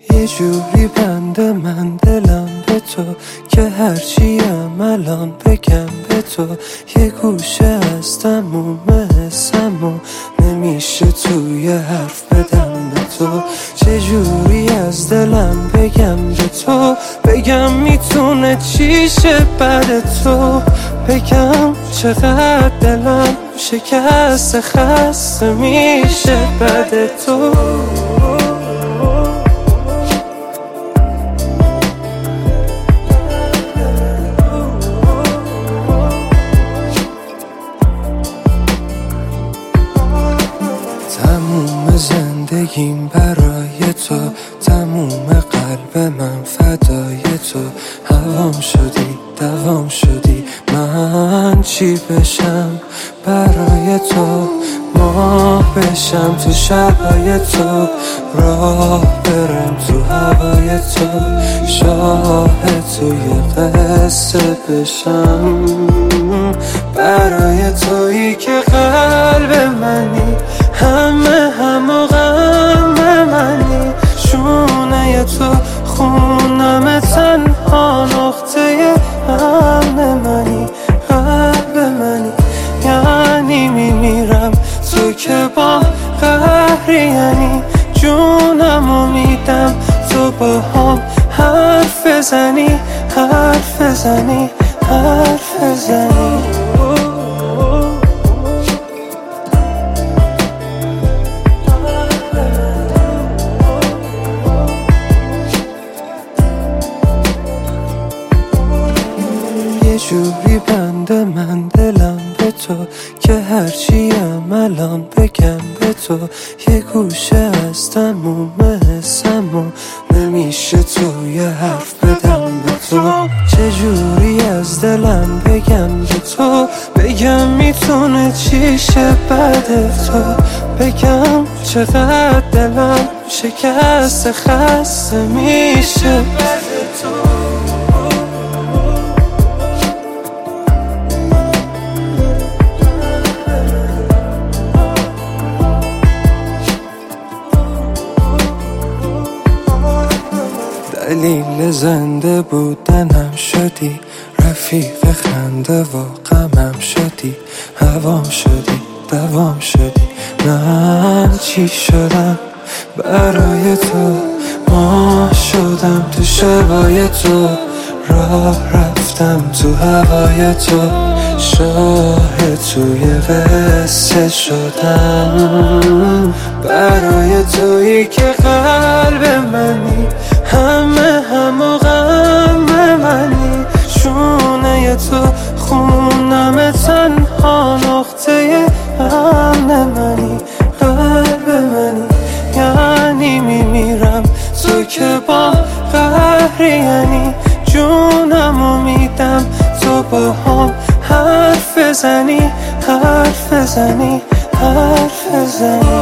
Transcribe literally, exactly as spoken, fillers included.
یه جوری بنده من دلم به تو که هرچیم الان بگم به تو یه گوشه از تموم حسم و نمیشه توی حرف بدم به تو. چجوری از دلم بگم به تو، بگم میتونه چی شه بعد تو، بگم چقدر دلم شکست خسته میشه بعد تو. تموم زندگیم برای تو، تموم قلب من فدای تو. هوام شدی دوام شدی، من چی بشم برای تو، ماه بشم تو شبای تو، راه برم تو هوای تو، شاهد توی قصه بشم برای تویی که قلب منی، همه هم و غم منی، شونه تو خونم تنها نقطه امن منی، قلب منی، یعنی میمیرم تو که با قهری، یعنی جونمو میدم تو با هم حرف بزنی حرف بزنی حرف بزنی. یه جوری بنده من دلم به تو که هرچیم الان بگم به تو یه گوشه از تموم حسم و نمیشه توی حرف بدم به تو. چجوری از دلم بگم به تو، بگم میتونه چی شه بعد تو، بگم چقدر دلم شکست خسته میشه بعد تو. دلیل زنده بودنم شدی، رفیق خنده و غمم شدی، هوام شدی دوام شدی، من چی شدم برای تو، ماه شدم تو شبای تو، راه رفتم تو هوای تو، شاهد توی قصه شدم برای تویی که قلب منی، همه هم و غم منی، شونه تو خونم تنها نقطه امن منی، قلب منی، یعنی میمیرم تو که با قهری، یعنی جونمو میدم تو با هم حرف بزنی حرف بزنی حرف بزنی.